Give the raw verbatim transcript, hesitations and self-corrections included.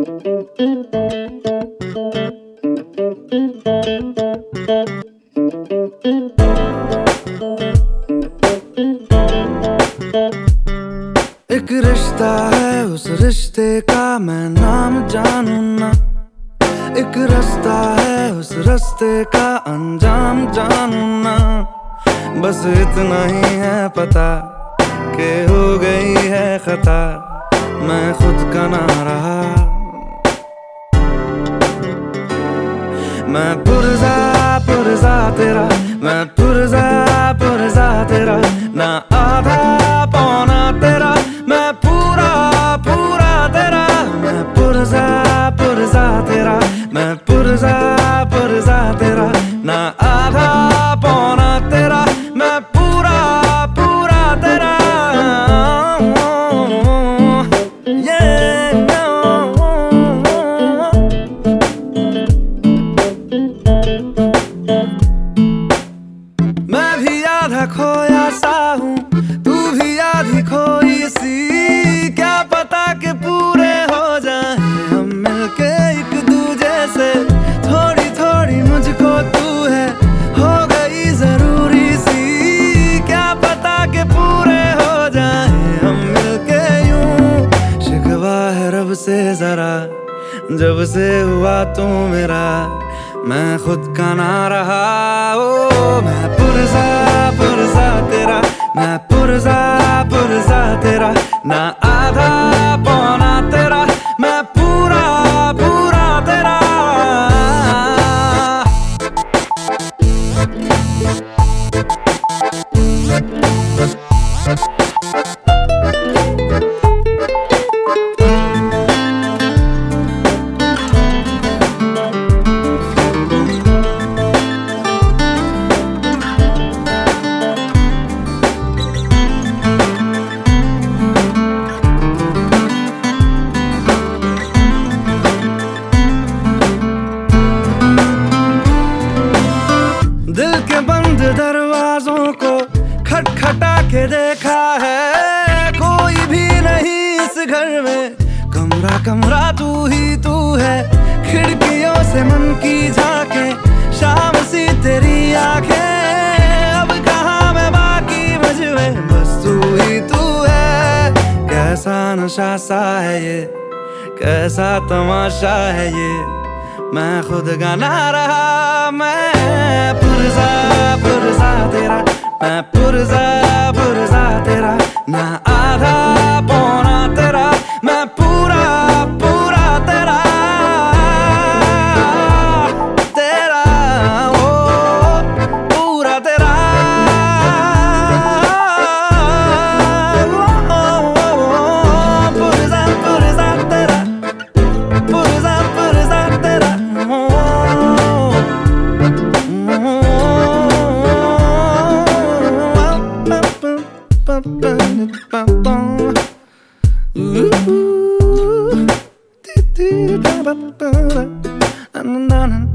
एक रिश्ता है, उस रिश्ते का मैं नाम जानू ना। एक रास्ता है, उस रास्ते का अंजाम जानू ना। बस इतना ही है पता कि हो गई है खता, मैं खुद का ना रहा। मैं पुरजा पुरजा तेरा, मैं पुरजा पुरजा तेरा, ना आधा पौना तेरा, मैं पूरा पूरा तेरा। मैं पुरजा पुरजा तेरा, मैं पुरजा पुरजा तेरा, ना आधा पौना तेरा, मैं पूरा पूरा तेरा। मैं भी आधा खोया सा हूँ, तू भी आधी खोई सी। क्या पता कि पूरे हो जाए हम मिलके एक दूजे से। थोड़ी थोड़ी मुझको तू है हो गई जरूरी सी। क्या पता कि पूरे हो जाए हम मिलके यूं। शिकवा है रब से जरा, जब से हुआ तू मेरा, मैं खुद का ना रहा। ओ मैं पुरजा पुरजा तेरा, मैं पुरजा पुरजा तेरा, ना आधा पौना तेरा, मैं पूरा पूरा तेरा। दिल के बंद दरवाजों को खटखटा के देखा है, कोई भी नहीं इस घर में। कमरा कमरा तू ही तू है, खिड़कियों से मन की झांके, शाम सी तेरी आंखें। अब कहाँ मैं बाकी मुझमें, बस तू ही तू है। कैसा नशा सा है ये, कैसा तमाशा है ये, मैं खुद का ना रहा। मैं पुरजा पुरजा तेरा, मैं पुरजा पुरजा तेरा, ना आधा पौना तेरा, मैं पूरा पूरा तेरा। तेरा ओ पूरा तेरा। पुरजा पुरजा तेरा, पुरजा पुरजा तेरा। Ooh,